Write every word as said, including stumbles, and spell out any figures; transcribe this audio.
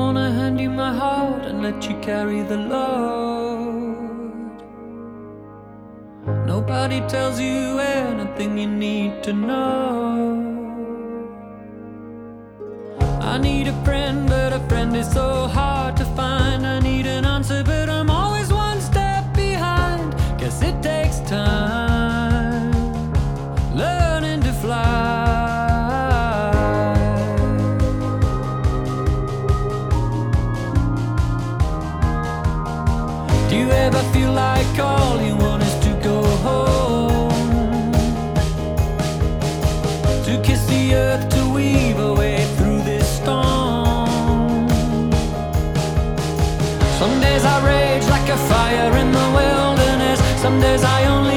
wanna hand you my heart and let you carry the load. Nobody tells you anything you need to know. I need a friend, but a friend is so hard to find. I need an answer, but I'm always one step behind. Guess it takes time learning to fly. Do you ever feel like all you want is to go home, to kiss the earth, to weave away through this storm? Some days I rage like a fire in the wilderness. Some days I only